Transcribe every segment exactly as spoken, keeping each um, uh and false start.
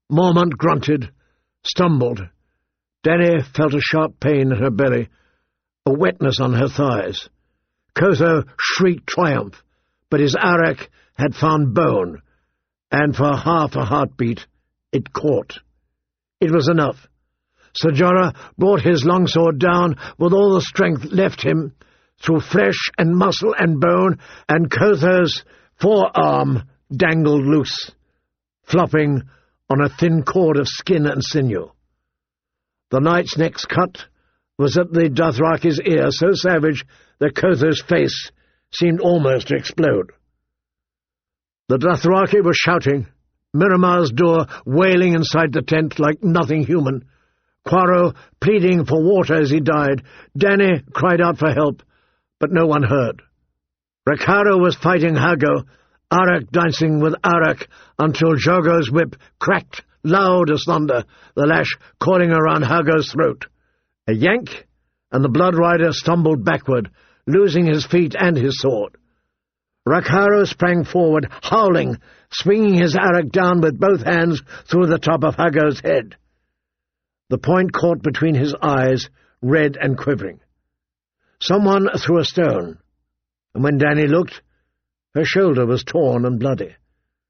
Mormont grunted, stumbled. Dany felt a sharp pain in her belly, a wetness on her thighs. Kotho shrieked triumph, but his arak had found bone, and for half a heartbeat it caught. It was enough. Ser Jorah brought his longsword down with all the strength left him, through flesh and muscle and bone, and Kotho's forearm dangled loose, flopping on a thin cord of skin and sinew. The knight's next cut was at the Dothraki's ear, so savage that Kotho's face seemed almost to explode. The Dothraki was shouting, Miramar's door wailing inside the tent like nothing human, Quaro pleading for water as he died. Dany cried out for help, but no one heard. Rakharo was fighting Hago, Arak dancing with Arak, until Jorgo's whip cracked loud as thunder, the lash coiling around Hago's throat. A yank, and the Blood Rider stumbled backward, losing his feet and his sword. Rakharo sprang forward, howling, swinging his Arak down with both hands through the top of Hago's head. The point caught between his eyes, red and quivering. Someone threw a stone, and when Dany looked, her shoulder was torn and bloody.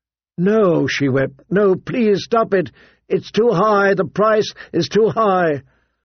"No," she wept. "No, please stop it. It's too high. The price is too high."